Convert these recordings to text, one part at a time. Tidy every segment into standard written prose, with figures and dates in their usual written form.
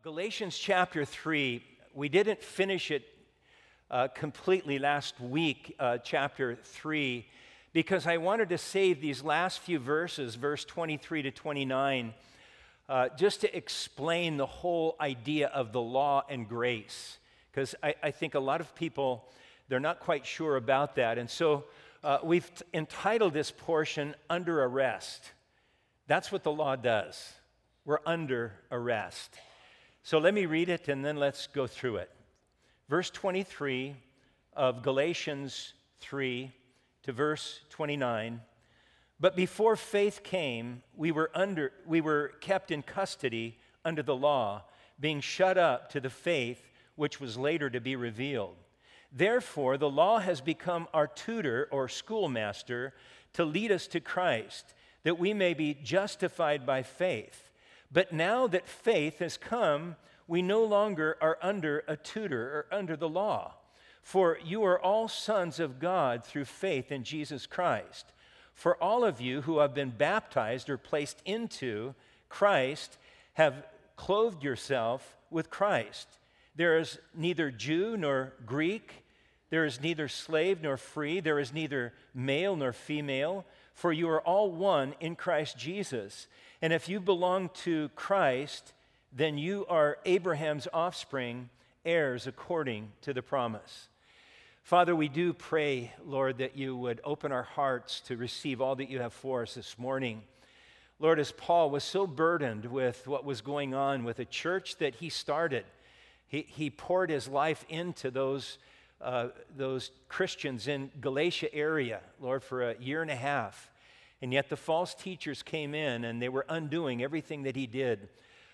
Galatians chapter 3, we didn't finish it completely last week, chapter 3, because I wanted to save these last few verses, verse 23 to 29, just to explain the whole idea of the law and grace, because I think a lot of people, they're not quite sure about that. And so we've entitled this portion, Under Arrest. That's what the law does. We're under arrest. So let me read it and then let's go through it. Verse 23 of Galatians 3 to verse 29. But before faith came, we were kept in custody under the law, being shut up to the faith which was later to be revealed. Therefore, the law has become our tutor or schoolmaster to lead us to Christ, that we may be justified by faith. But now that faith has come, we no longer are under a tutor or under the law. For you are all sons of God through faith in Jesus Christ. For all of you who have been baptized or placed into Christ have clothed yourself with Christ. There is neither Jew nor Greek. There is neither slave nor free. There is neither male nor female. For you are all one in Christ Jesus. And if you belong to Christ, then you are Abraham's offspring, heirs according to the promise. Father, we do pray, Lord, that you would open our hearts to receive all that you have for us this morning. Lord, as Paul was so burdened with what was going on with a church that he started, he poured his life into those Christians in Galatia area, Lord, for a year and a half. And yet the false teachers came in and they were undoing everything that he did.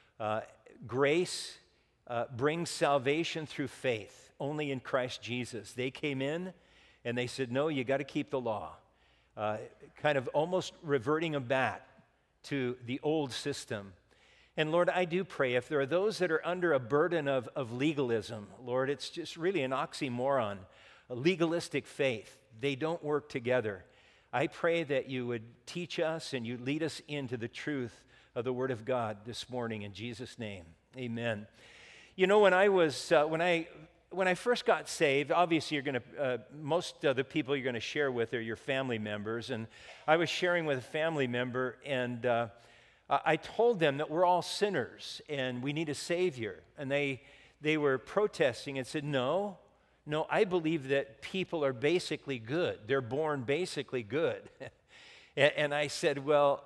Grace brings salvation through faith, only in Christ Jesus. They came in and they said, no, you got to keep the law. Kind of almost reverting them back to the old system. And Lord, I do pray if there are those that are under a burden of legalism, Lord, it's just really an oxymoron, a legalistic faith. They don't work together. I pray that you would teach us and you lead us into the truth of the Word of God this morning in Jesus' name. Amen. You know, when I first got saved, obviously you're going to most of the people you're going to share with are your family members, and I was sharing with a family member, and I told them that we're all sinners and we need a Savior, and they were protesting and said, No, I believe that people are basically good. They're born basically good. And I said, well,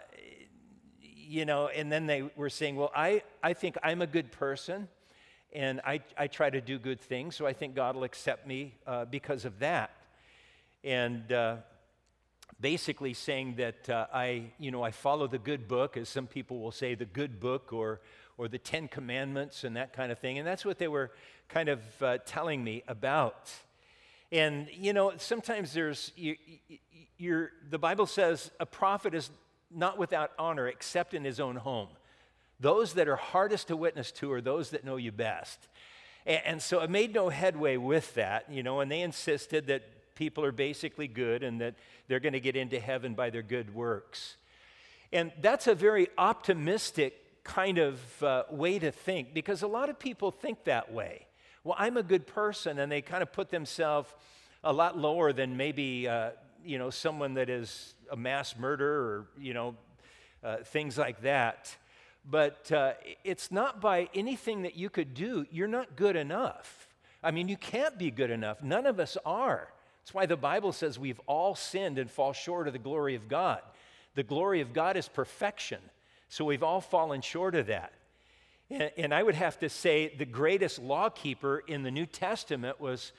and then they were saying, well, I think I'm a good person, and I try to do good things, so I think God will accept me because of that. And basically saying that I follow the good book, as some people will say, the good book, or the 10 Commandments and that kind of thing. And that's what they were kind of telling me about. And, sometimes the Bible says a prophet is not without honor except in his own home. Those that are hardest to witness to are those that know you best. And so I made no headway with that, and they insisted that people are basically good and that they're going to get into heaven by their good works. And that's a very optimistic kind of way to think, because a lot of people think that way. Well, I'm a good person, and they kind of put themselves a lot lower than maybe someone that is a mass murderer or things like that. But it's not by anything that you could do. You're not good enough. I mean, you can't be good enough. None of us are. That's why the Bible says we've all sinned and fall short of the glory of God. The glory of God is perfection. So we've all fallen short of that. And I would have to say the greatest lawkeeper in the New Testament was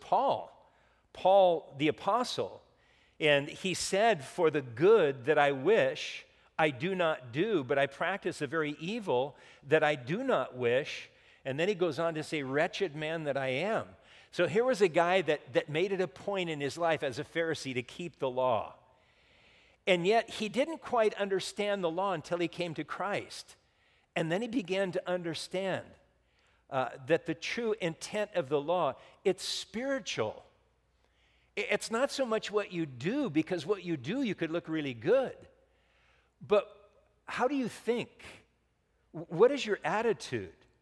Paul the apostle. And he said, for the good that I wish, I do not do, but I practice the very evil that I do not wish. And then he goes on to say, wretched man that I am. So here was a guy that made it a point in his life as a Pharisee to keep the law. And yet he didn't quite understand the law until he came to Christ. And then he began to understand that the true intent of the law, it's spiritual. It's not so much what you do, because what you do, you could look really good. But how do you think? What is your attitude?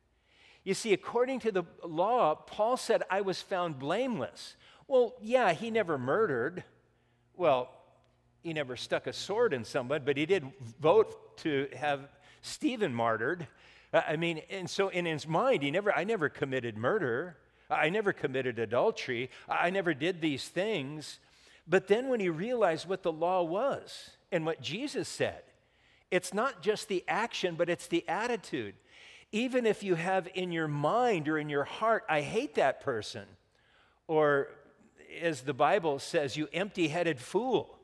You see, according to the law, Paul said, I was found blameless. Well, yeah, he never murdered. Well, he never stuck a sword in somebody, but he did vote to have Stephen martyred. And so in his mind, I never committed murder. I never committed adultery. I never did these things. But then when he realized what the law was and what Jesus said, it's not just the action, but it's the attitude. Even if you have in your mind or in your heart, I hate that person, or as the Bible says, you empty-headed fool.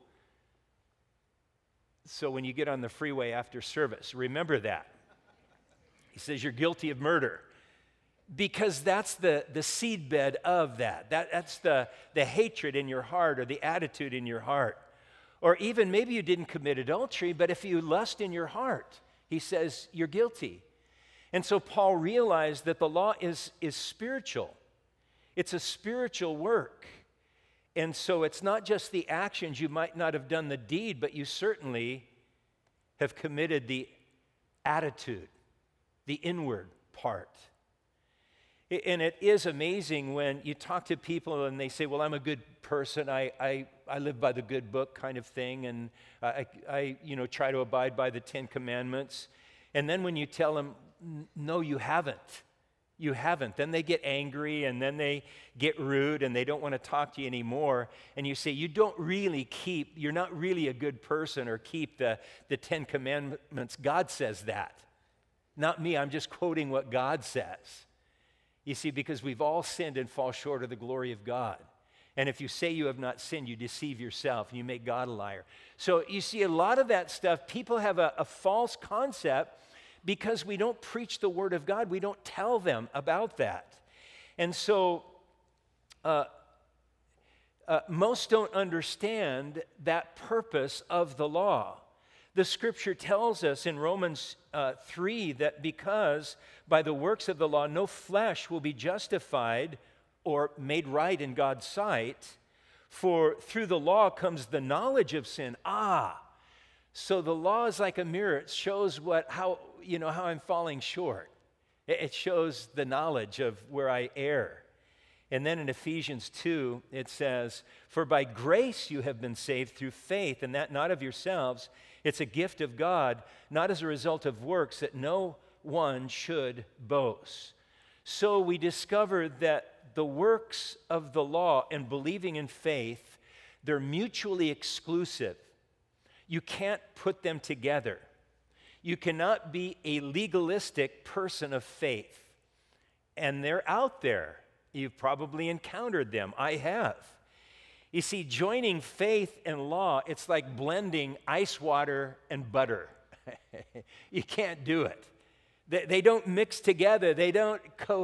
So when you get on the freeway after service, remember that. He says you're guilty of murder, because that's the seedbed of that. That's the hatred in your heart or the attitude in your heart. Or even maybe you didn't commit adultery, but if you lust in your heart, he says you're guilty. And so Paul realized that the law is spiritual. It's a spiritual work. And so it's not just the actions. You might not have done the deed, but you certainly have committed the attitude, the inward part. And it is amazing when you talk to people and they say, well, I'm a good person. I live by the good book kind of thing. And I try to abide by the 10 Commandments. And then when you tell them, no, you haven't. You haven't. Then they get angry and then they get rude and they don't want to talk to you anymore. And you say, you're not really a good person or keep the 10 Commandments. God says that. Not me. I'm just quoting what God says. You see, because we've all sinned and fall short of the glory of God. And if you say you have not sinned, you deceive yourself and you make God a liar. So you see, a lot of that stuff, people have a false concept because we don't preach the Word of God. We don't tell them about that. And so most don't understand that purpose of the law. The Scripture tells us in Romans 3 that because by the works of the law no flesh will be justified or made right in God's sight, for through the law comes the knowledge of sin. So the law is like a mirror. It shows how I'm falling short. It shows the knowledge of where I err. And then in Ephesians 2, it says, for by grace you have been saved through faith, and that not of yourselves. It's a gift of God, not as a result of works, that no one should boast. So we discover that the works of the law and believing in faith, they're mutually exclusive. You can't put them together. You cannot be a legalistic person of faith. And they're out there. You've probably encountered them. I have. You see, joining faith and law, it's like blending ice water and butter. You can't do it. They don't mix together. They don't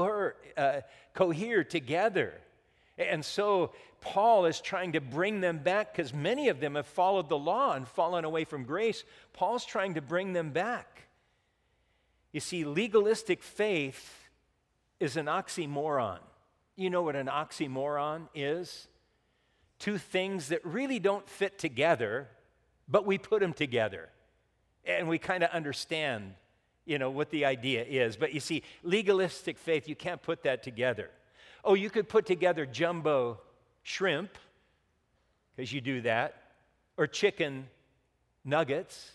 cohere together. And so Paul is trying to bring them back because many of them have followed the law and fallen away from grace. Paul's trying to bring them back. You see, legalistic faith is an oxymoron. You know what an oxymoron is? Two things that really don't fit together, but we put them together. And we kind of understand, what the idea is. But you see, legalistic faith, you can't put that together. Oh, you could put together jumbo shrimp, because you do that, or chicken nuggets,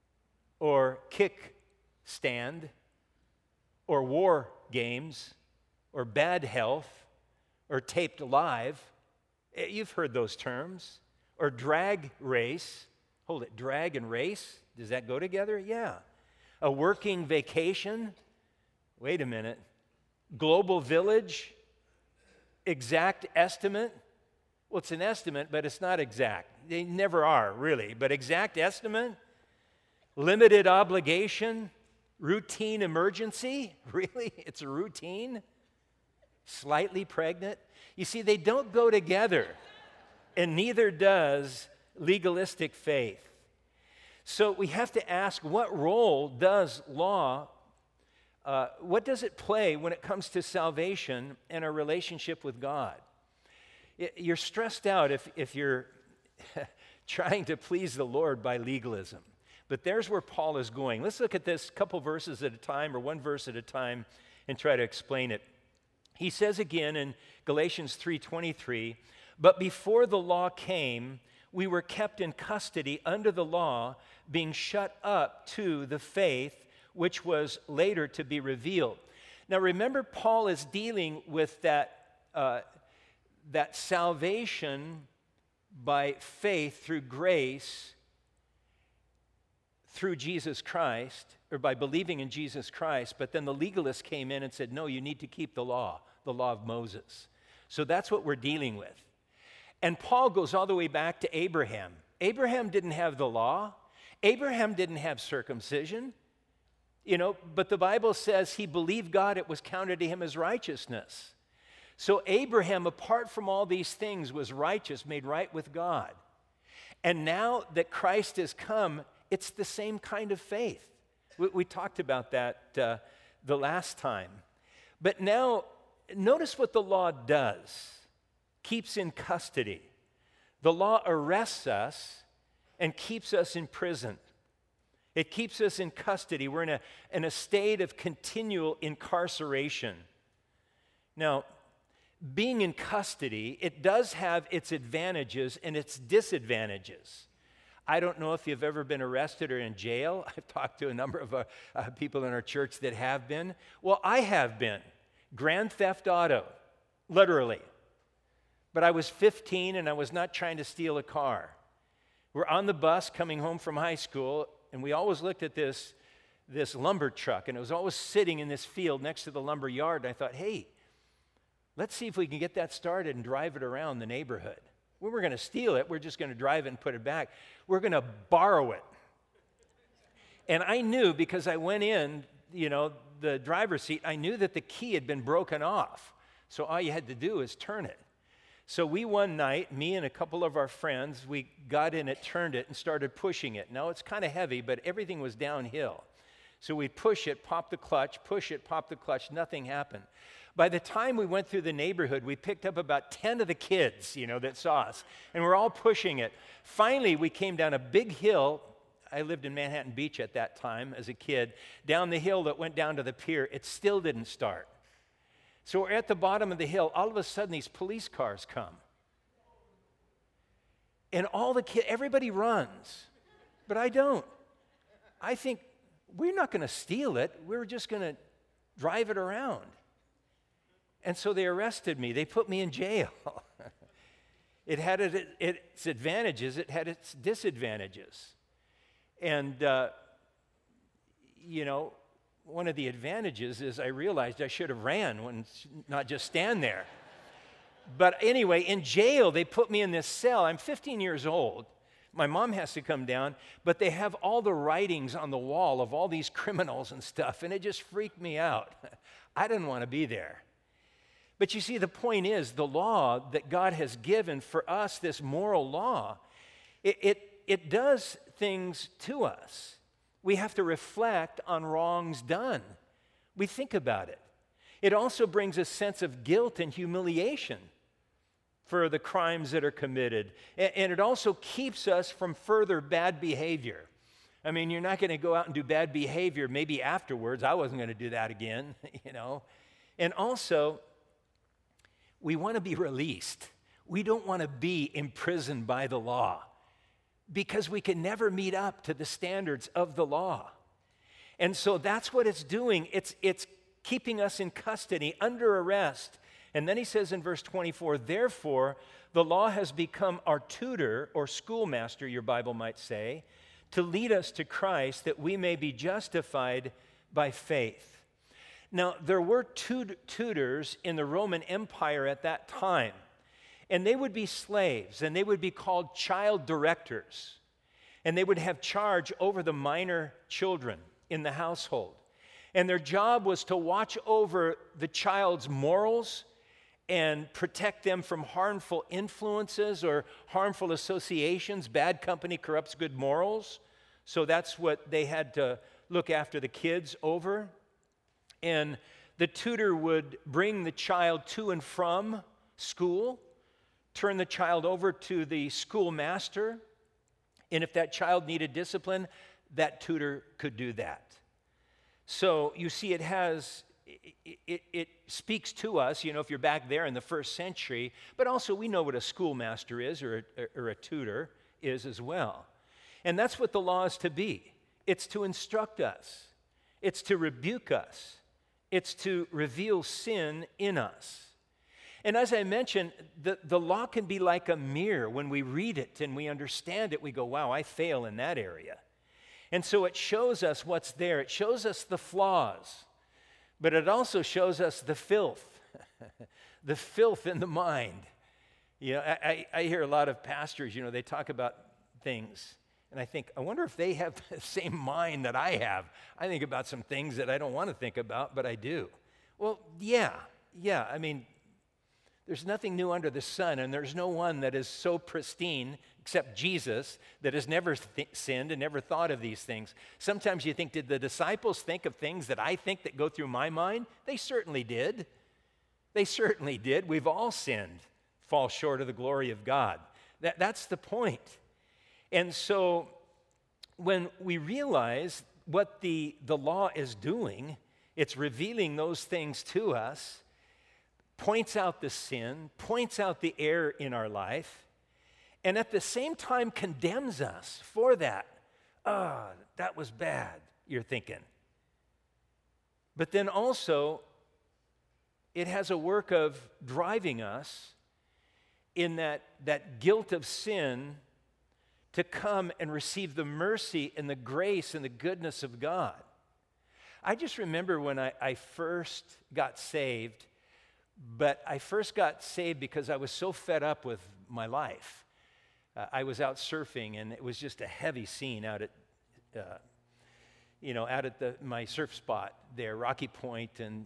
or kick stand, or war games, or bad health, or taped live. You've heard those terms. Or drag race. Hold it, drag and race? Does that go together? Yeah. A working vacation? Wait a minute. Global village? Exact estimate? Well, it's an estimate, but it's not exact. They never are, really. But exact estimate? Limited obligation? Routine emergency? Really? It's a routine? Slightly pregnant? You see, they don't go together, and neither does legalistic faith. So we have to ask, what role does law, what does it play when it comes to salvation and our relationship with God? You're stressed out if you're trying to please the Lord by legalism. But there's where Paul is going. Let's look at this couple verses at a time, or one verse at a time, and try to explain it. He says again in Galatians 3:23, "But before the law came, we were kept in custody under the law, being shut up to the faith which was later to be revealed." Now remember, Paul is dealing with that salvation by faith through grace through Jesus Christ, or by believing in Jesus Christ, but then the legalists came in and said, no, you need to keep the law of Moses. So that's what we're dealing with. And Paul goes all the way back to Abraham. Abraham didn't have the law. Abraham didn't have circumcision. But the Bible says he believed God, it was counted to him as righteousness. So Abraham, apart from all these things, was righteous, made right with God. And now that Christ has come, it's the same kind of faith. We talked about that the last time. But now, notice what the law does. Keeps in custody. The law arrests us and keeps us in prison. It keeps us in custody. We're in a state of continual incarceration. Now, being in custody, it does have its advantages and its disadvantages. I don't know if you've ever been arrested or in jail. I've talked to a number of people in our church that have been. Well, I have been. Grand theft auto, literally. But I was 15 and I was not trying to steal a car. We're on the bus coming home from high school, and we always looked at this lumber truck, and it was always sitting in this field next to the lumber yard. And I thought, hey, let's see if we can get that started and drive it around the neighborhood. We were going to steal it. We're just going to drive it and put it back. We're going to borrow it. And I knew, because I went in, the driver's seat, I knew that the key had been broken off. So all you had to do is turn it. So we one night, me and a couple of our friends, we got in it, turned it, and started pushing it. Now it's kind of heavy, but everything was downhill. So we'd push it, pop the clutch, push it, pop the clutch, nothing happened. By the time we went through the neighborhood, we picked up about 10 of the kids, that saw us, and we're all pushing it. Finally, we came down a big hill. I lived in Manhattan Beach at that time as a kid. Down the hill that went down to the pier, it still didn't start. So we're at the bottom of the hill. All of a sudden, these police cars come. And all the kids, everybody runs, but I don't. I think, we're not going to steal it. We're just going to drive it around. And so they arrested me. They put me in jail. It had its advantages. It had its disadvantages. And, one of the advantages is I realized I should have ran, not just stand there. But anyway, in jail, they put me in this cell. I'm 15 years old. My mom has to come down, but they have all the writings on the wall of all these criminals and stuff, and it just freaked me out. I didn't want to be there. But you see, the point is, the law that God has given for us, this moral law, it does things to us. We have to reflect on wrongs done. We think about it. It also brings a sense of guilt and humiliation for the crimes that are committed. And it also keeps us from further bad behavior. I mean, you're not going to go out and do bad behavior maybe afterwards. I wasn't going to do that again, And also, we want to be released. We don't want to be imprisoned by the law because we can never meet up to the standards of the law. And so that's what it's doing. It's keeping us in custody, under arrest. And then he says in verse 24, therefore, the law has become our tutor or schoolmaster, your Bible might say, to lead us to Christ that we may be justified by faith. Now, there were tutors in the Roman Empire at that time, and they would be slaves, and they would be called child directors, and they would have charge over the minor children in the household. And their job was to watch over the child's morals and protect them from harmful influences or harmful associations. Bad company corrupts good morals. So that's what they had to look after the kids over. And the tutor would bring the child to and from school, turn the child over to the schoolmaster, and if that child needed discipline, that tutor could do that. So you see, it has it speaks to us, if you're back there in the first century, but also we know what a schoolmaster is or a tutor is as well. And that's what the law is to be. It's to instruct us. It's to rebuke us. It's to reveal sin in us. And as I mentioned, the law can be like a mirror. When we read it and we understand it, we go, wow, I fail in that area. And so it shows us what's there. It shows us the flaws, but it also shows us the filth, the filth in the mind. I hear a lot of pastors, they talk about things, and I think, I wonder if they have the same mind that I have. I think about some things that I don't want to think about, but I do. Well, yeah, I mean, there's nothing new under the sun, and there's no one that is so pristine except Jesus that has never sinned and never thought of these things. Sometimes you think, did the disciples think of things that I think that go through my mind? They certainly did. They certainly did. We've all sinned, fall short of the glory of God. That's the point. And so when we realize what the law is doing, it's revealing those things to us, points out the sin, points out the error in our life, and at the same time condemns us for that. That was bad, you're thinking. But then also, it has a work of driving us in that guilt of sin to come and receive the mercy and the grace and the goodness of God. I just remember when I first got saved, but I first got saved because I was so fed up with my life. I was out surfing, and it was just a heavy scene out at, my surf spot there, Rocky Point, and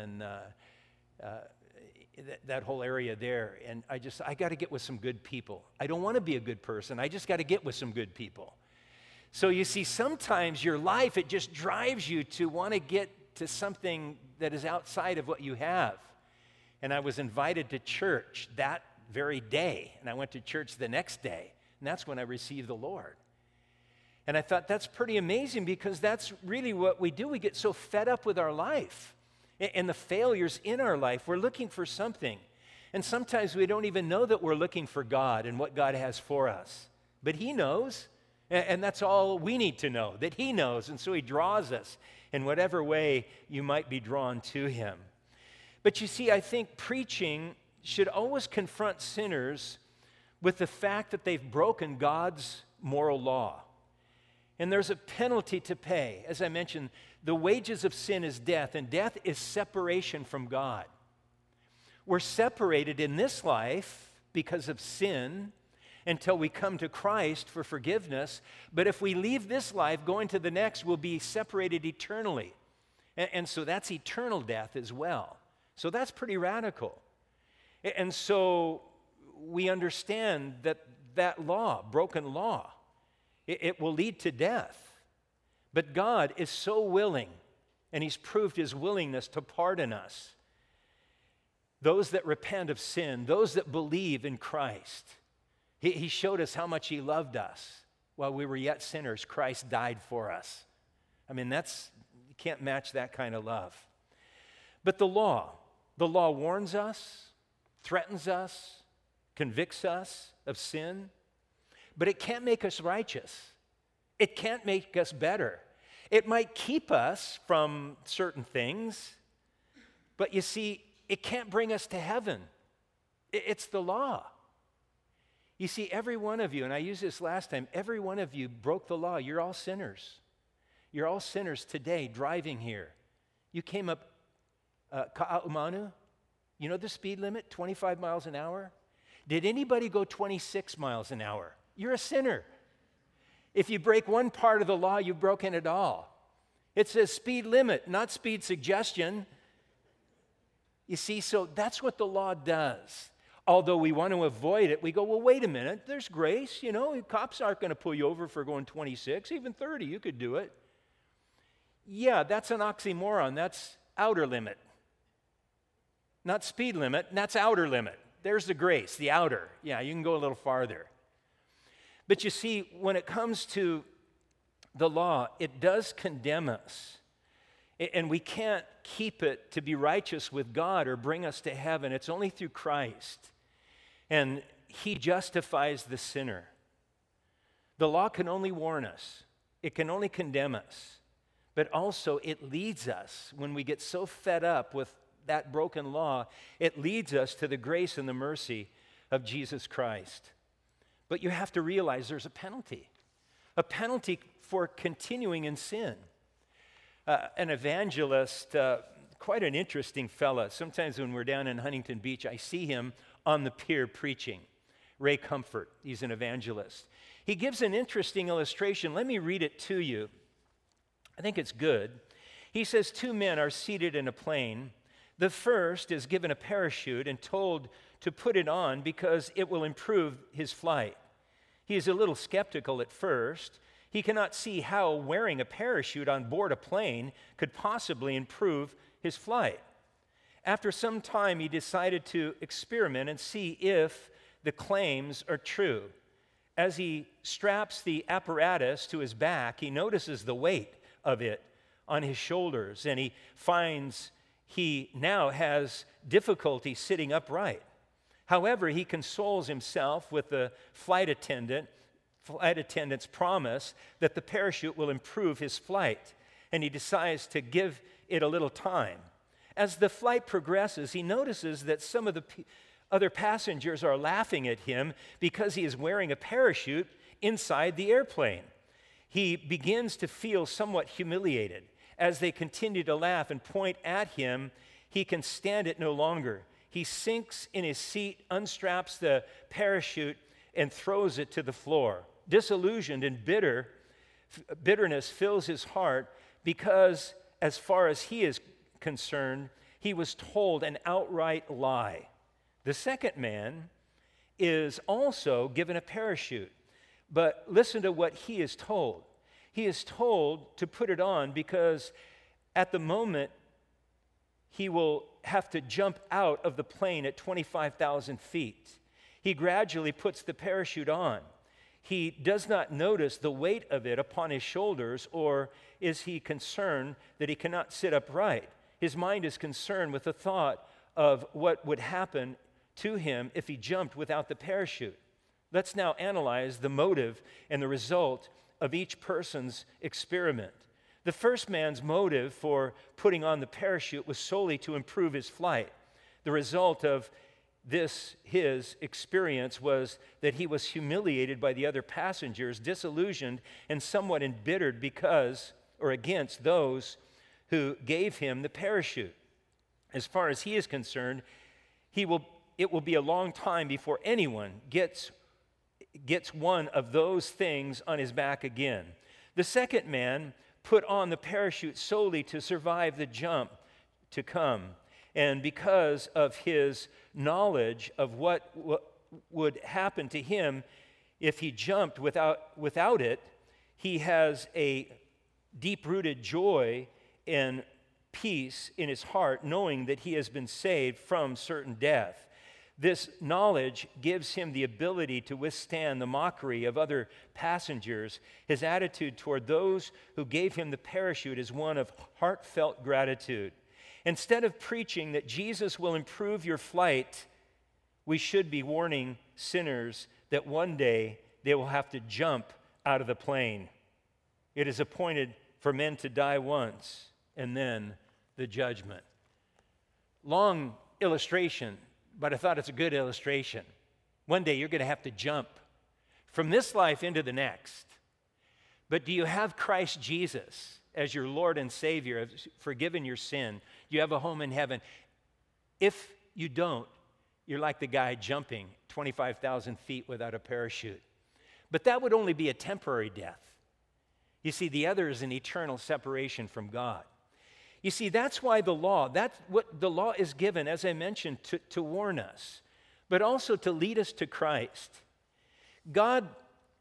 that whole area there. And I got to get with some good people. I don't want to be a good person. I just got to get with some good people. So you see, sometimes your life, it just drives you to want to get to something that is outside of what you have. And I was invited to church that very day, and I went to church the next day, and that's when I received the Lord. And I thought, that's pretty amazing, because that's really what we do. We get so fed up with our life and the failures in our life. We're looking for something, and sometimes we don't even know that we're looking for God and what God has for us. But He knows, and that's all we need to know, that He knows, and so He draws us in whatever way you might be drawn to Him. But you see, I think preaching should always confront sinners with the fact that they've broken God's moral law. And there's a penalty to pay. As I mentioned, the wages of sin is death, and death is separation from God. We're separated in this life because of sin until we come to Christ for forgiveness. But if we leave this life, going to the next, we'll be separated eternally. And so that's eternal death as well. So that's pretty radical. And so we understand that law, broken law, it will lead to death. But God is so willing, and He's proved His willingness to pardon us. Those that repent of sin, those that believe in Christ. He showed us how much He loved us. While we were yet sinners, Christ died for us. I mean, you can't match that kind of love. But the law warns us, threatens us, convicts us of sin, but it can't make us righteous. It can't make us better. It might keep us from certain things, but you see, it can't bring us to heaven. It's the law. You see, every one of you, and I used this last time, every one of you broke the law. You're all sinners. You're all sinners today driving here. You came up Ka'aumanu. You know the speed limit, 25 miles an hour? Did anybody go 26 miles an hour? You're a sinner. If you break one part of the law, you've broken it all. It says speed limit, not speed suggestion. You see, so that's what the law does. Although we want to avoid it, we go, well, wait a minute, there's grace. Cops aren't going to pull you over for going 26, even 30, you could do it. Yeah, that's an oxymoron. That's outer limit. Not speed limit, that's outer limit. There's the grace, the outer. Yeah, you can go a little farther. But you see, when it comes to the law, it does condemn us. And we can't keep it to be righteous with God or bring us to heaven. It's only through Christ. And he justifies the sinner. The law can only warn us. It can only condemn us. But also it leads us, when we get so fed up with that broken law, it leads us to the grace and the mercy of Jesus Christ. But you have to realize there's a penalty for continuing in sin. An evangelist, quite an interesting fella. Sometimes when we're down in Huntington Beach, I see him on the pier preaching. Ray Comfort, he's an evangelist. He gives an interesting illustration. Let me read it to you. I think it's good. He says, 2 men are seated in a plane. The first is given a parachute and told to put it on because it will improve his flight. He is a little skeptical at first. He cannot see how wearing a parachute on board a plane could possibly improve his flight. After some time, he decided to experiment and see if the claims are true. As he straps the apparatus to his back, he notices the weight of it on his shoulders, and he finds he now has difficulty sitting upright. However, he consoles himself with the flight attendant's promise that the parachute will improve his flight, and he decides to give it a little time. As the flight progresses, he notices that some of the other passengers are laughing at him because he is wearing a parachute inside the airplane. He begins to feel somewhat humiliated. As they continue to laugh and point at him, he can stand it no longer. He sinks in his seat, unstraps the parachute, and throws it to the floor. Disillusioned and bitterness fills his heart because, as far as he is concerned, he was told an outright lie. The second man is also given a parachute, but listen to what he is told. He is told to put it on because at the moment he will have to jump out of the plane at 25,000 feet. He gradually puts the parachute on. He does not notice the weight of it upon his shoulders, or is he concerned that he cannot sit upright? His mind is concerned with the thought of what would happen to him if he jumped without the parachute. Let's now analyze the motive and the result of each person's experiment. The first man's motive for putting on the parachute was solely to improve his flight. The result of his experience was that he was humiliated by the other passengers, disillusioned, and somewhat embittered because, or against those who gave him the parachute. As far as he is concerned, it will be a long time before anyone gets one of those things on his back again. The second man put on the parachute solely to survive the jump to come. And because of his knowledge of what would happen to him if he jumped without it, he has a deep-rooted joy and peace in his heart, knowing that he has been saved from certain death. This knowledge gives him the ability to withstand the mockery of other passengers. His attitude toward those who gave him the parachute is one of heartfelt gratitude. Instead of preaching that Jesus will improve your flight, we should be warning sinners that one day they will have to jump out of the plane. It is appointed for men to die once, and then the judgment. Long illustration, but I thought it's a good illustration. One day you're going to have to jump from this life into the next. But do you have Christ Jesus as your Lord and Savior, has forgiven your sin? You have a home in heaven. If you don't, you're like the guy jumping 25,000 feet without a parachute. But that would only be a temporary death. You see, the other is an eternal separation from God. You see, that's why that's what the law is given, as I mentioned, to warn us, but also to lead us to Christ. God's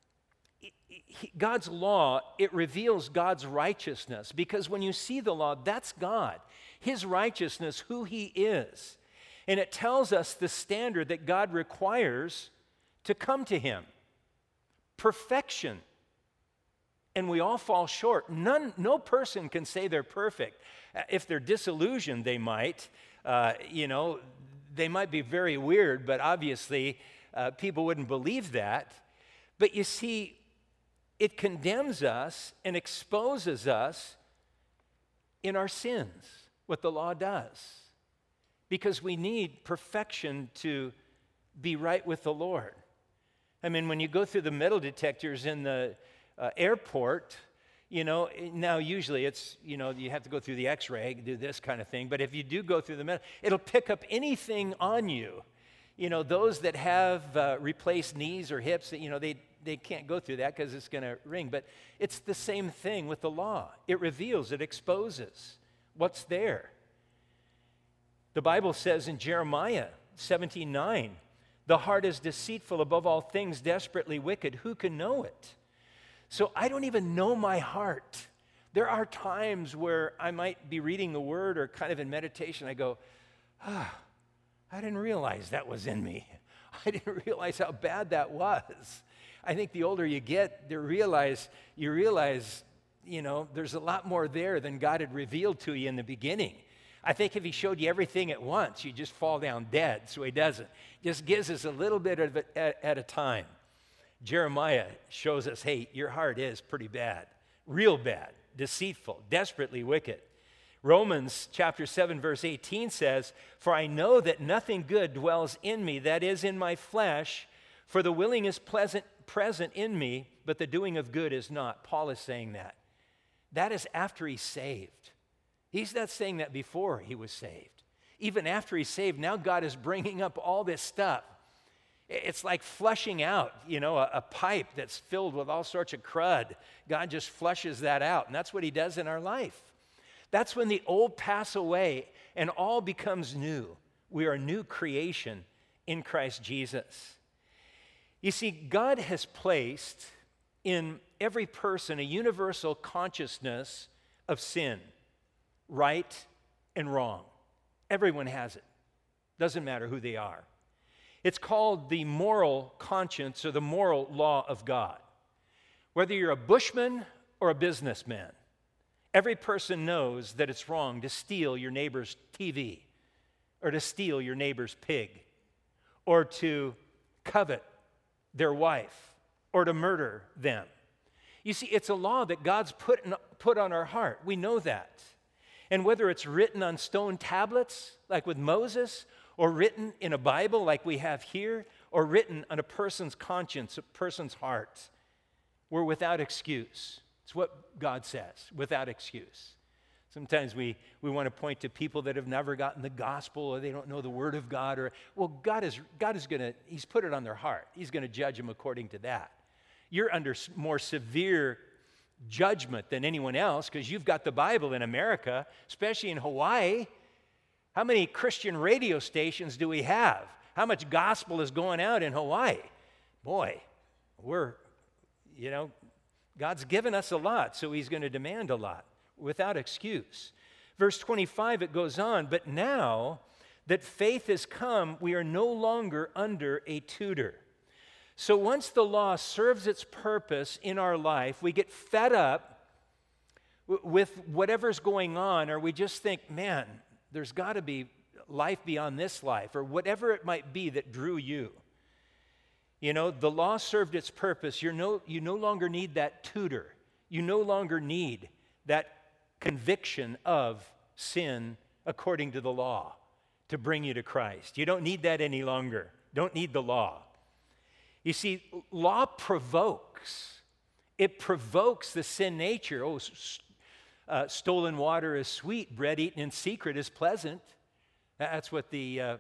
law, it reveals God's righteousness, because when you see the law, that's God, His righteousness, who He is. And it tells us the standard that God requires to come to Him. Perfection and we all fall short. No person can say they're perfect. If they're disillusioned, they might. They might be very weird, but obviously people wouldn't believe that. But you see, it condemns us and exposes us in our sins, what the law does, because we need perfection to be right with the Lord. I mean, when you go through the metal detectors in the airport, now usually it's, you have to go through the x-ray, do this kind of thing, but if you do go through the metal, it'll pick up anything on you. Those that have replaced knees or hips, they can't go through that because it's going to ring. But it's the same thing with the law. It reveals, it exposes what's there. The Bible says in Jeremiah 17:9, the heart is deceitful above all things, desperately wicked. Who can know it? So I don't even know my heart. There are times where I might be reading the Word or kind of in meditation. I go, I didn't realize that was in me. I didn't realize how bad that was. I think the older you get, you realize, there's a lot more there than God had revealed to you in the beginning. I think if he showed you everything at once, you just fall down dead, so he doesn't. Just gives us a little bit of it at a time. Jeremiah shows us, hey, your heart is pretty bad, real bad, deceitful, desperately wicked. Romans chapter 7, verse 18 says, for I know that nothing good dwells in me, that is in my flesh, for the willing is present in me, but the doing of good is not. Paul is saying that. That is after he's saved. He's not saying that before he was saved. Even after he's saved, now God is bringing up all this stuff. It's like flushing out, a pipe that's filled with all sorts of crud. God just flushes that out, and that's what he does in our life. That's when the old pass away and all becomes new. We are a new creation in Christ Jesus. You see, God has placed in every person a universal consciousness of sin, right and wrong. Everyone has it. Doesn't matter who they are. It's called the moral conscience or the moral law of God. Whether you're a bushman or a businessman, every person knows that it's wrong to steal your neighbor's TV or to steal your neighbor's pig or to covet their wife or to murder them. You see, it's a law that God's put on our heart. We know that. And whether it's written on stone tablets, like with Moses, or written in a Bible like we have here, or written on a person's conscience, a person's heart, we're without excuse. It's what God says, without excuse. Sometimes we want to point to people that have never gotten the gospel or they don't know the word of God. God is going to, he's put it on their heart. He's going to judge them according to that. You're under more severe judgment than anyone else because you've got the Bible in America, especially in Hawaii. How many Christian radio stations do we have? How much gospel is going out in Hawaii? Boy, God's given us a lot, so he's going to demand a lot without excuse. Verse 25, it goes on, but now that faith has come, we are no longer under a tutor. So once the law serves its purpose in our life, we get fed up with whatever's going on, or we just think, man, there's got to be life beyond this life, or whatever it might be that drew you. The law served its purpose. You no longer need that tutor. You no longer need that conviction of sin according to the law to bring you to Christ. You don't need that any longer. Don't need the law. You see, law provokes. It provokes the sin nature. Stolen water is sweet. Bread eaten in secret is pleasant. That's what the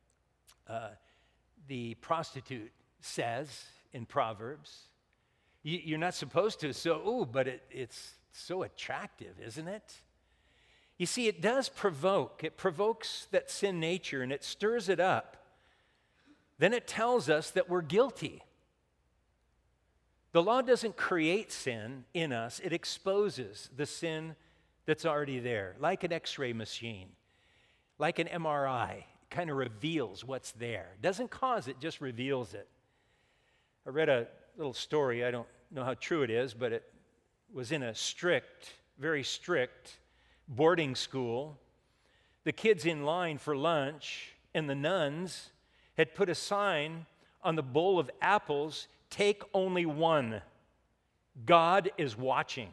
prostitute says in Proverbs. You're not supposed to, but it's so attractive, isn't it? You see, it does provoke. It provokes that sin nature and it stirs it up. Then it tells us that we're guilty. The law doesn't create sin in us, it exposes the sin that's already there, like an x-ray machine, like an MRI. It kind of reveals what's there. It doesn't cause it, just reveals it. I read a little story. I don't know how true it is, but was in a strict, very strict boarding school. The kids in line for lunch and the nuns had put a sign on the bowl of apples, "Take only one. God is watching."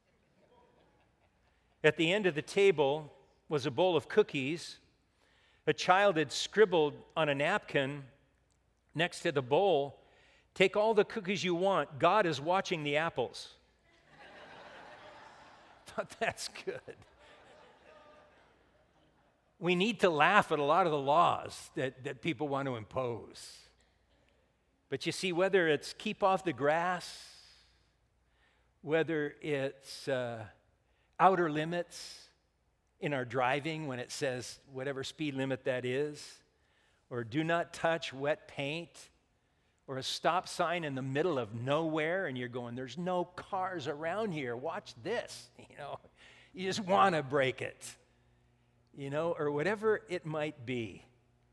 At the end of the table was a bowl of cookies. A child had scribbled on a napkin next to the bowl, "Take all the cookies you want. God is watching the apples." Thought that's good. We need to laugh at a lot of the laws that people want to impose. But you see, whether it's keep off the grass, whether it's outer limits in our driving when it says whatever speed limit that is, or do not touch wet paint, or a stop sign in the middle of nowhere and you're going, there's no cars around here, watch this, you just want to break it, or whatever it might be.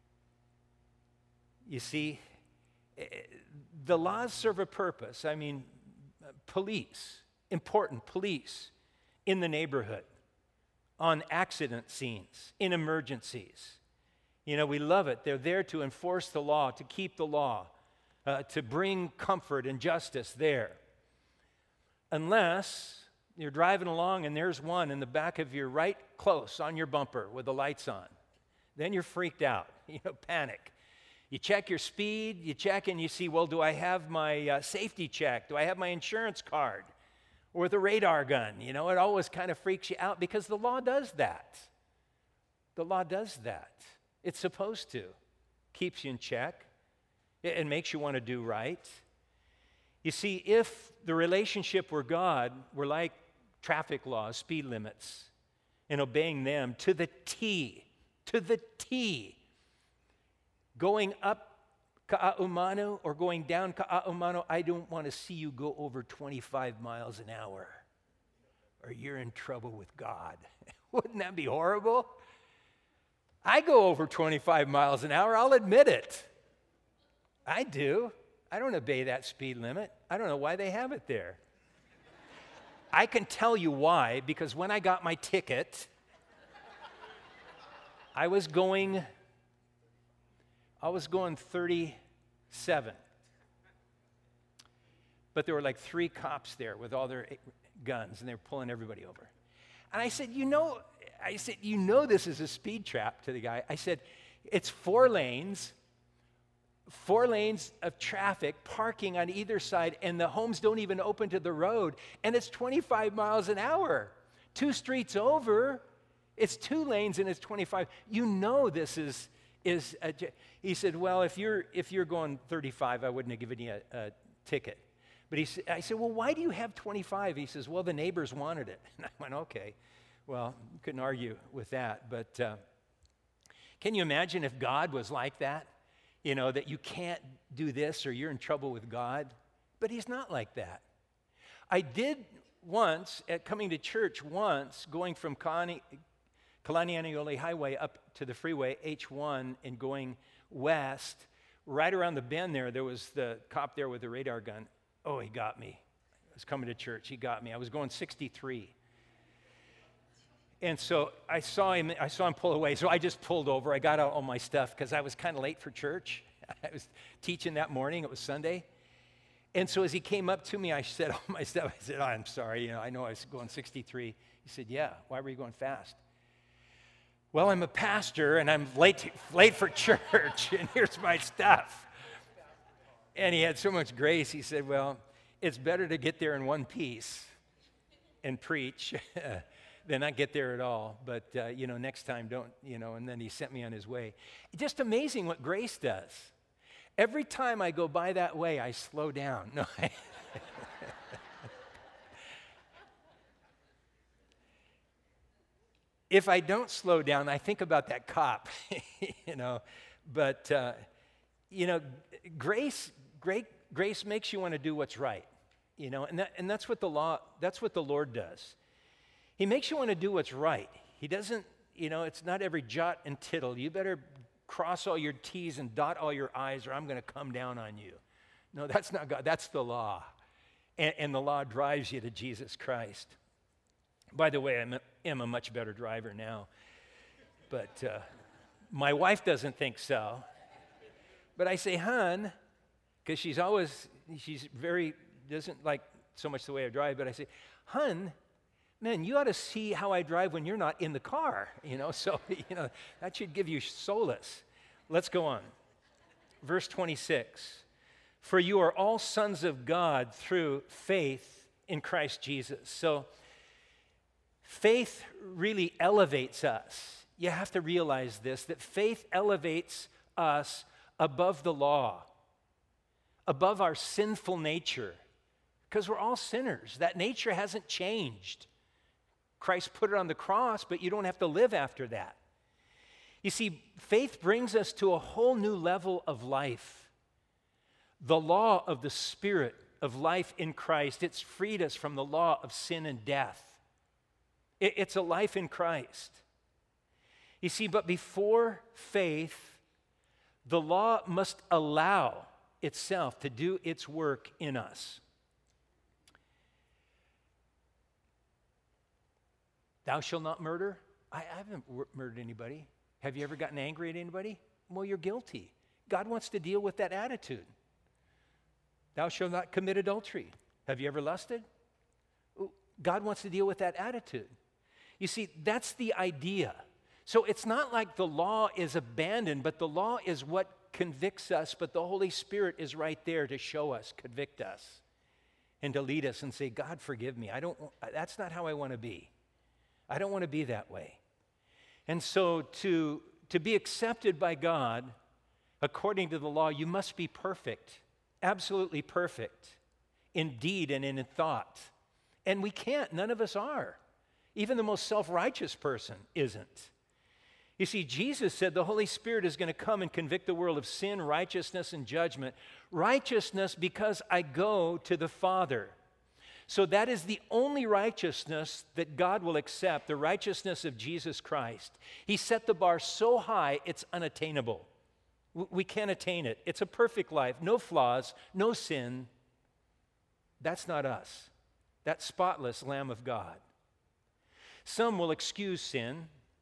You see, the laws serve a purpose. I mean, police, important police in the neighborhood, on accident scenes, in emergencies. We love it. They're there to enforce the law, to keep the law, to bring comfort and justice there. Unless you're driving along and there's one in the back of your right close on your bumper with the lights on. Then you're freaked out, panic. You check your speed, you check and you see, well, do I have my safety check? Do I have my insurance card? Or the radar gun? It always kind of freaks you out because the law does that. The law does that. It's supposed to. Keeps you in check. It makes you want to do right. You see, if the relationship were God, we're like traffic laws, speed limits, and obeying them to the T, going up Ka'aumanu or going down Ka'aumanu, I don't want to see you go over 25 miles an hour or you're in trouble with God. Wouldn't that be horrible? I go over 25 miles an hour, I'll admit it. I do. I don't obey that speed limit. I don't know why they have it there. I can tell you why, because when I got my ticket, I was going 37. But there were like 3 cops there with all their guns, and they were pulling everybody over. And I said, you know this is a speed trap to the guy. I said, it's 4 lanes of traffic parking on either side, and the homes don't even open to the road, and it's 25 miles an hour. 2 streets over, it's 2 lanes and it's 25. This is he said, well, if you're going 35, I wouldn't have given you a ticket. But I said, well, why do you have 25? He says, well, the neighbors wanted it. And I went, okay. Well, couldn't argue with that. But can you imagine if God was like that? That you can't do this or you're in trouble with God. But he's not like that. I did once, at coming to church once, going from Kalanianiole Highway up to the freeway, H1, and going west, right around the bend there was the cop there with the radar gun. Oh, he got me. I was coming to church. He got me. I was going 63. And so I saw him pull away. So I just pulled over. I got out all my stuff because I was kind of late for church. I was teaching that morning. It was Sunday. And so as he came up to me, I said all my stuff. I said, I'm sorry. I know I was going 63. He said, yeah, why were you going fast? Well, I'm a pastor, and I'm late for church, and here's my stuff. And he had so much grace. He said, well, it's better to get there in one piece and preach than not get there at all. But, next time don't, and then he sent me on his way. Just amazing what grace does. Every time I go by that way, I slow down. No, if I don't slow down, I think about that cop, But, grace makes you want to do what's right, and that's what the Lord does. He makes you want to do what's right. He doesn't, it's not every jot and tittle. You better cross all your T's and dot all your I's or I'm going to come down on you. No, that's not God. That's the law. and the law drives you to Jesus Christ. By the way, I am a much better driver now, but my wife doesn't think so. But I say, hon, because she's doesn't like so much the way I drive, but I say, hon, man, you ought to see how I drive when you're not in the car, so, that should give you solace. Let's go on. Verse 26, for you are all sons of God through faith in Christ Jesus. So faith really elevates us. You have to realize this, that faith elevates us above the law, above our sinful nature, because we're all sinners. That nature hasn't changed. Christ put it on the cross, but you don't have to live after that. You see, faith brings us to a whole new level of life. The law of the Spirit of life in Christ, it's freed us from the law of sin and death. It's a life in Christ. You see, but before faith, the law must allow itself to do its work in us. Thou shalt not murder. I haven't murdered anybody. Have you ever gotten angry at anybody? Well, you're guilty. God wants to deal with that attitude. Thou shalt not commit adultery. Have you ever lusted? God wants to deal with that attitude. You see, that's the idea. So it's not like the law is abandoned, but the law is what convicts us, but the Holy Spirit is right there to show us, convict us, and to lead us and say, God, forgive me. That's not how I want to be. I don't want to be that way. And so to be accepted by God, according to the law, you must be perfect, absolutely perfect, in deed and in thought. And we can't, none of us are. Even the most self-righteous person isn't. You see, Jesus said the Holy Spirit is going to come and convict the world of sin, righteousness, and judgment. Righteousness because I go to the Father. So that is the only righteousness that God will accept, the righteousness of Jesus Christ. He set the bar so high, it's unattainable. We can't attain it. It's a perfect life, no flaws, no sin. That's not us. That spotless Lamb of God. Some will excuse sin,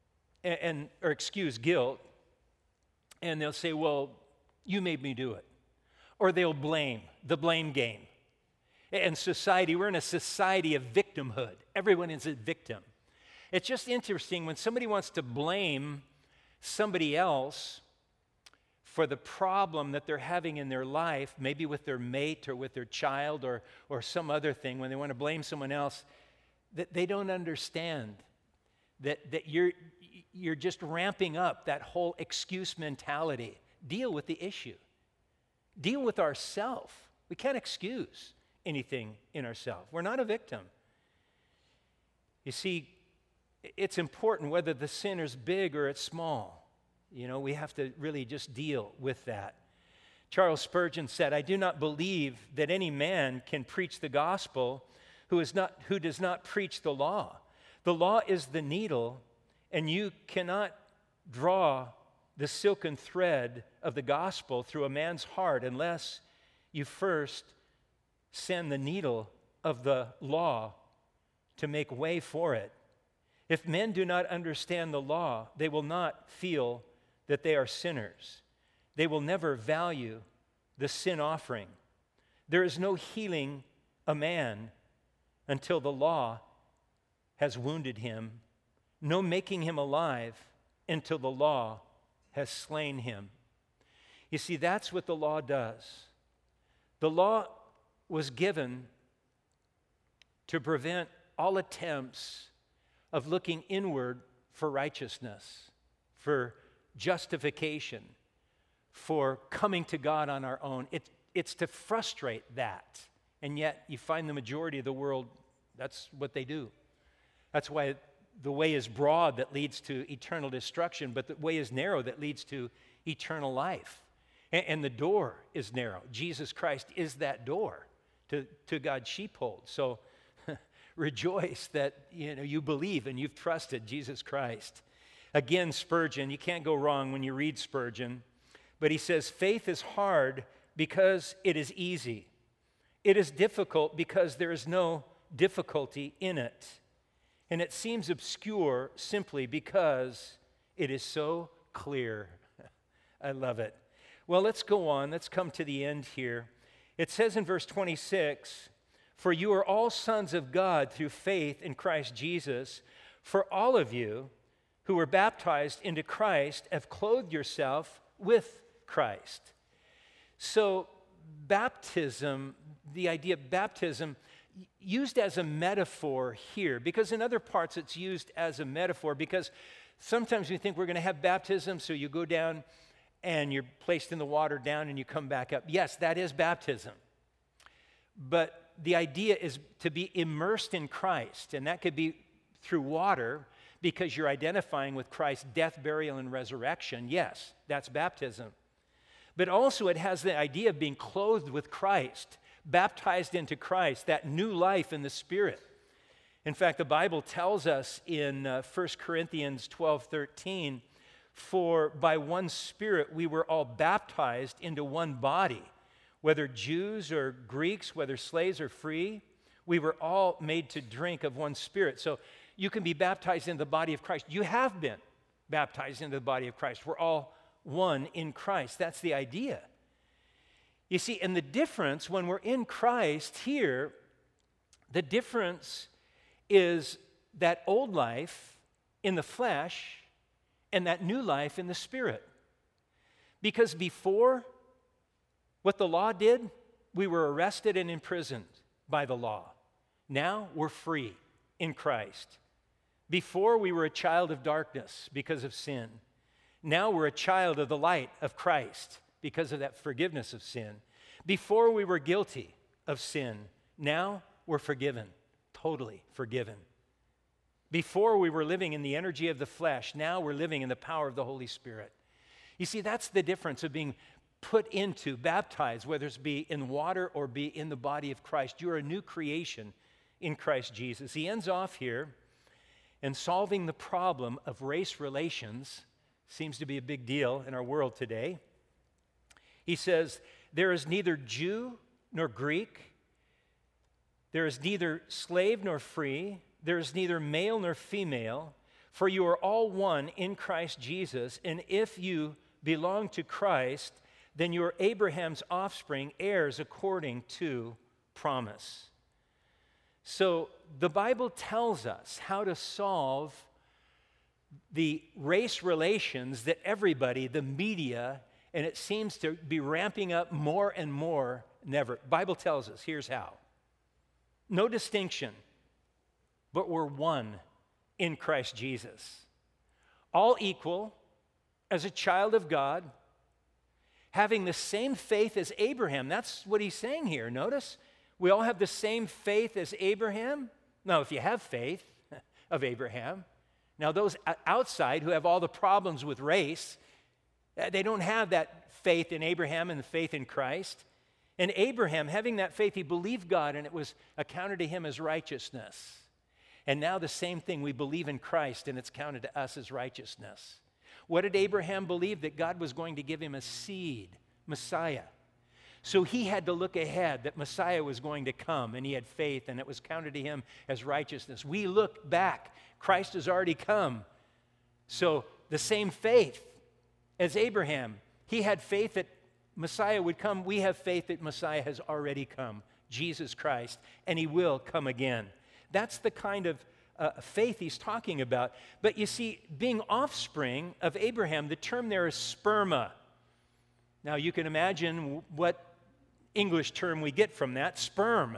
or excuse guilt, and they'll say, well, you made me do it. Or they'll blame, the blame game. And society, we're in a society of victimhood. Everyone is a victim. It's just interesting when somebody wants to blame somebody else for the problem that they're having in their life, maybe with their mate or with their child or some other thing, when they want to blame someone else, that they don't understand that you're just ramping up that whole excuse mentality. Deal with the issue. Deal with ourself. We can't excuse anything in ourselves. We're not a victim. You see, it's important whether the sin is big or it's small. We have to really just deal with that. Charles Spurgeon said, I do not believe that any man can preach the gospel who does not preach the law. The law is the needle, and you cannot draw the silken thread of the gospel through a man's heart unless you first send the needle of the law to make way for it. If men do not understand the law, they will not feel that they are sinners. They will never value the sin offering. There is no healing a man until the law has wounded him, no making him alive until the law has slain him. You see, that's what the law does. The law was given to prevent all attempts of looking inward for righteousness, for justification, for coming to God on our own. It's to frustrate that. And yet you find the majority of the world, that's what they do. That's why the way is broad that leads to eternal destruction, but the way is narrow that leads to eternal life. And the door is narrow. Jesus Christ is that door to God's sheepfold. So rejoice that you believe and you've trusted Jesus Christ. Again, Spurgeon, you can't go wrong when you read Spurgeon, but he says, faith is hard because it is easy. It is difficult because there is no difficulty in it. And it seems obscure simply because it is so clear. I love it. Well, let's go on. Let's come to the end here. It says in verse 26, "For you are all sons of God through faith in Christ Jesus. For all of you who were baptized into Christ have clothed yourself with Christ." So baptism, the idea of baptism, used as a metaphor here, because in other parts it's used as a metaphor, because sometimes we think we're going to have baptism, so you go down and you're placed in the water down and you come back up. Yes, that is baptism. But the idea is to be immersed in Christ, and that could be through water because you're identifying with Christ's death, burial, and resurrection. Yes, that's baptism. But also it has the idea of being clothed with Christ, baptized into Christ, that new life in the Spirit. In fact, the Bible tells us in 1 Corinthians 12:13, "For by one Spirit we were all baptized into one body, whether Jews or Greeks, whether slaves or free, we were all made to drink of one Spirit." So you can be baptized in the body of Christ. You have been baptized into the body of Christ. We're all one in Christ. That's the idea. You see, and the difference when we're in Christ here, the difference is that old life in the flesh and that new life in the Spirit. Because before, what the law did, we were arrested and imprisoned by the law. Now we're free in Christ. Before, we were a child of darkness because of sin. Now we're a child of the light of Christ because of that forgiveness of sin. Before, we were guilty of sin. Now we're forgiven, totally forgiven. Before, we were living in the energy of the flesh. Now we're living in the power of the Holy Spirit. You see, that's the difference of being put into, baptized, whether it's be in water or be in the body of Christ. You're a new creation in Christ Jesus. He ends off here, and solving the problem of race relations seems to be a big deal in our world today. He says, "There is neither Jew nor Greek. There is neither slave nor free. There is neither male nor female. For you are all one in Christ Jesus. And if you belong to Christ, then you are Abraham's offspring, heirs according to promise." So the Bible tells us how to solve the race relations that everybody, the media, and it seems to be ramping up more and more, never. Bible tells us, here's how. No distinction, but we're one in Christ Jesus. All equal as a child of God, having the same faith as Abraham. That's what he's saying here. Notice, we all have the same faith as Abraham. Now, if you have faith of Abraham, now those outside who have all the problems with race, they don't have that faith in Abraham and the faith in Christ. And Abraham, having that faith, he believed God and it was accounted to him as righteousness. And now the same thing, we believe in Christ and it's counted to us as righteousness. What did Abraham believe? That God was going to give him a seed, Messiah. So he had to look ahead that Messiah was going to come, and he had faith, and it was counted to him as righteousness. We look back. Christ has already come. So the same faith as Abraham, he had faith that Messiah would come. We have faith that Messiah has already come, Jesus Christ, and he will come again. That's the kind of faith he's talking about. But you see, being offspring of Abraham, the term there is sperma. Now you can imagine what English term we get from that, sperm.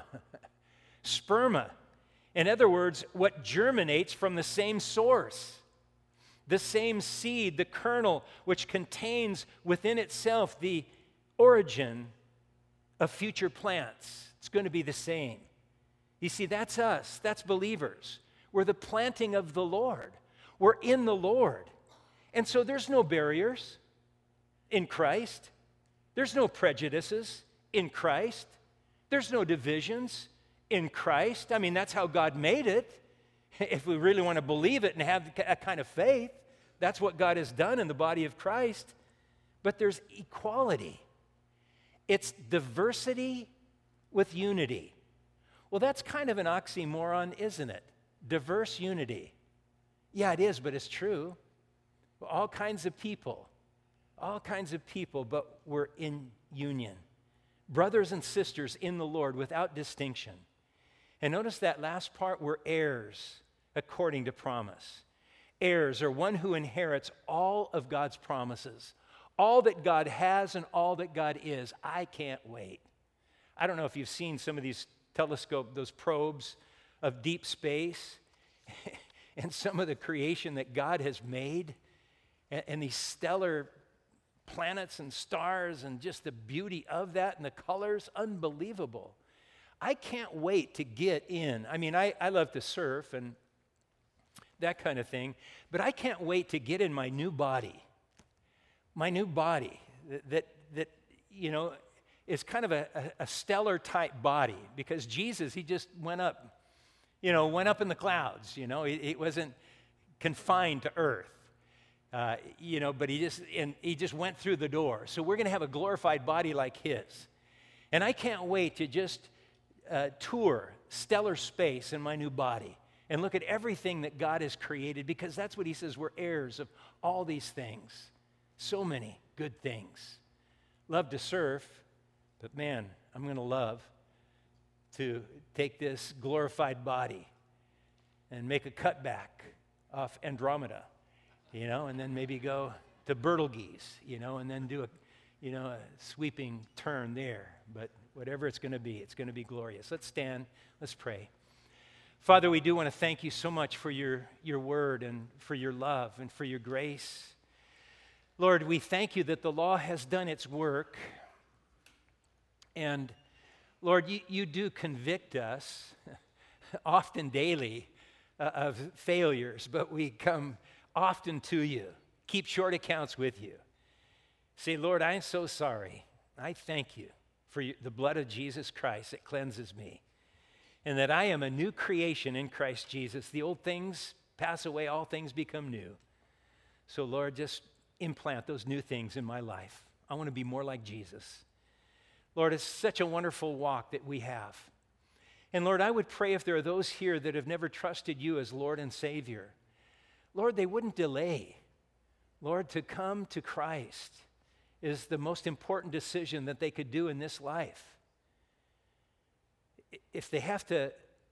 Sperma. In other words, what germinates from the same source. The same seed, the kernel, which contains within itself the origin of future plants. It's going to be the same. You see, that's us. That's believers. We're the planting of the Lord. We're in the Lord. And so there's no barriers in Christ. There's no prejudices in Christ. There's no divisions in Christ. I mean, that's how God made it. If we really want to believe it and have that kind of faith, that's what God has done in the body of Christ. But there's equality. It's diversity with unity. Well, that's kind of an oxymoron, isn't it? Diverse unity. Yeah, it is, but it's true. All kinds of people, but we're in union. Brothers and sisters in the Lord without distinction. And notice that last part, we're heirs according to promise. Heirs are one who inherits all of God's promises, all that God has and all that God is. I can't wait. I don't know if you've seen some of these those probes of deep space and some of the creation that God has made and these stellar planets and stars and just the beauty of that and the colors, unbelievable. I can't wait to get in. I mean, I love to surf and that kind of thing, but I can't wait to get in my new body. My new body that you know, is kind of a stellar type body because Jesus, he just went up in the clouds. He wasn't confined to earth. But he just went through the door. So we're going to have a glorified body like his. And I can't wait to just tour stellar space in my new body and look at everything that God has created because that's what he says, we're heirs of all these things. So many good things. Love to surf, but man, I'm going to love to take this glorified body and make a cutback off Andromeda, and then maybe go to Betelgeuse, and then do a sweeping turn there. But whatever it's going to be glorious. Let's stand, let's pray. Father, we do want to thank you so much for your word and for your love and for your grace. Lord, we thank you that the law has done its work. And Lord, you do convict us, often daily, of failures, but we come often to you, keep short accounts with you. Say, Lord, I'm so sorry. I thank you for the blood of Jesus Christ that cleanses me, and that I am a new creation in Christ Jesus. The old things pass away, all things become new. So Lord, just implant those new things in my life. I want to be more like Jesus. Lord, it's such a wonderful walk that we have. And Lord, I would pray if there are those here that have never trusted you as Lord and Savior, Lord, they wouldn't delay. Lord, to come to Christ is the most important decision that they could do in this life. If they have to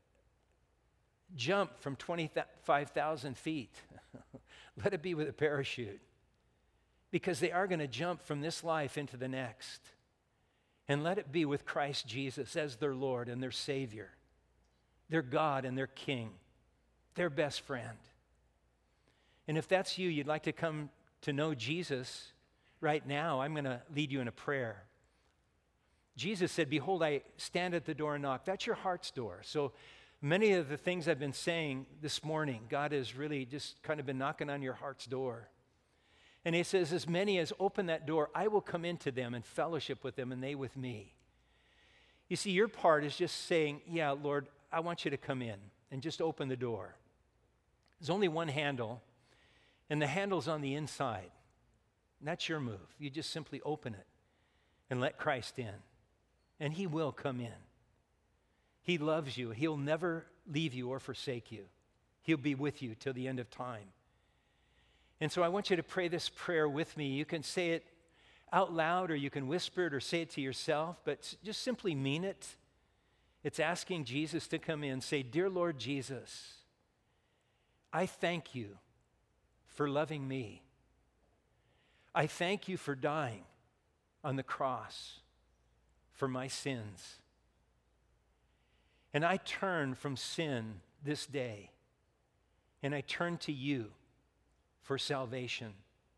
jump from 25,000 feet, let it be with a parachute. Because they are going to jump from this life into the next. And let it be with Christ Jesus as their Lord and their Savior, their God and their King, their best friend. And if that's you, you'd like to come to know Jesus right now, I'm going to lead you in a prayer. Jesus said, behold, I stand at the door and knock. That's your heart's door. So many of the things I've been saying this morning, God has really just kind of been knocking on your heart's door. And he says, as many as open that door, I will come into them and fellowship with them and they with me. You see, your part is just saying, yeah, Lord, I want you to come in and just open the door. There's only one handle, and the handle's on the inside. And that's your move. You just simply open it and let Christ in. And he will come in. He loves you. He'll never leave you or forsake you. He'll be with you till the end of time. And so I want you to pray this prayer with me. You can say it out loud or you can whisper it or say it to yourself, but just simply mean it. It's asking Jesus to come in. Say, dear Lord Jesus, I thank you for loving me. I thank you for dying on the cross for my sins. And I turn from sin this day, and I turn to you for salvation.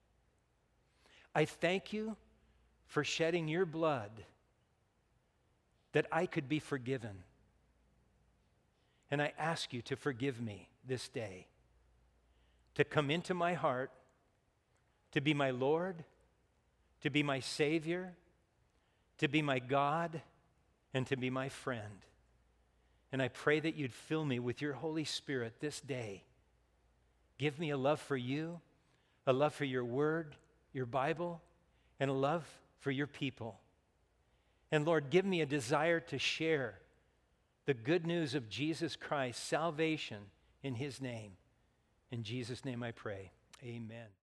I thank you for shedding your blood that I could be forgiven. And I ask you to forgive me this day, to come into my heart, to be my Lord, to be my Savior, to be my God, and to be my friend. And I pray that you'd fill me with your Holy Spirit this day. Give me a love for you, a love for your word, your Bible, and a love for your people. And Lord, give me a desire to share the good news of Jesus Christ, salvation in his name. In Jesus' name I pray. Amen.